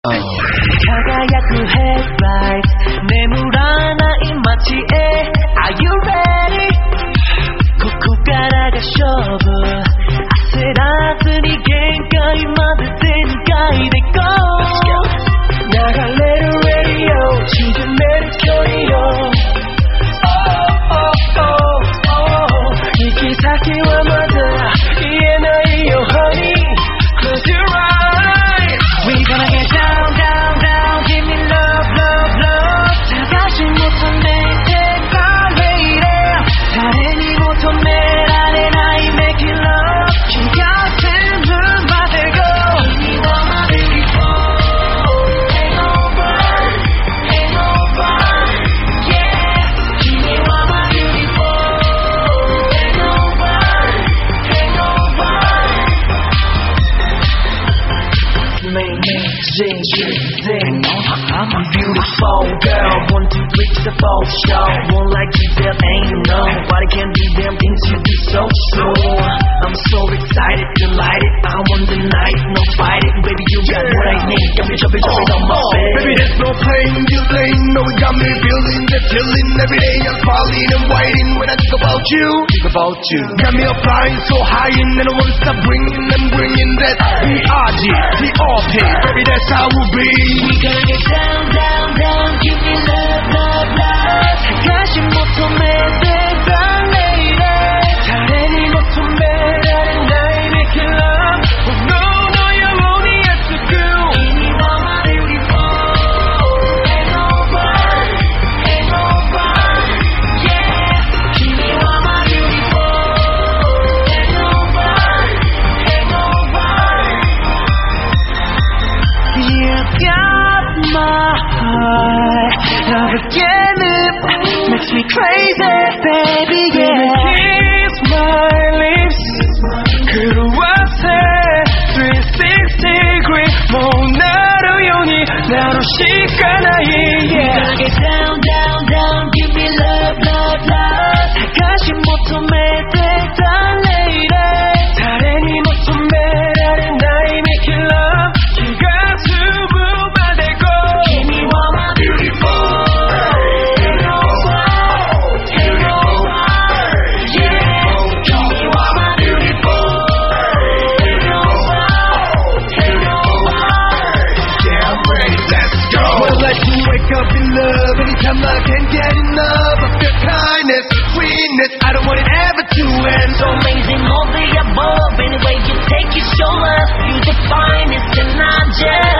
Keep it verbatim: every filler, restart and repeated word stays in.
輝く headlights 眠らない街へ Are you ready? ここからが勝負焦らずに限界まで全開で Go 流れる radio 縮める距離よ Oh oh oh oh 行き先はまだ言えないよ Honey Close your eyes We gonna get down down down Give me love love love探し求めてた lady 誰に求められない Make it love 気が全部まで Go 君は my beautiful Hangover Hangover Yeah 君は my beautiful Hangover Hangover Make me sing sing I'm a beautiful girl One, two, three, four, show Won't like you, there ain't nobody can do them things you do so sure I'm so excited, delighted I want the night, no fighting Baby, you got what I need Got me jumping, jumping on my bed Baby, there's no playing, dealing No, it got me feeling the chilling Every day I'm falling and waiting When I think about you Think about you Got me flying so high And I won't stop bringing and bringing That B R G, the R P Baby, that's how we'll be We gonna get down, down, down Give me love, love, love 다시求めて다 lady誰に求められない Make it love Oh no, no, you're only a girl君は my beautiful Hangover Hangover Yeah 君は my beautiful Hangover Hangover You got my heart Love again it makes me crazy baby yeah Kiss my lips 그루와새 three sixty degree 모나루 요니 나로 시간아이 yeah Gotta get down down down give me love love love 다시 모토메테 다 lady 다른이 모토메라레나이 make it love 기가 수부바되고君は my beautiful Up in love anytime I can't get enough of your kindness, sweetness. I don't want it ever to end. So amazing, all the above. Any way you take it, show love. You define it, and I just.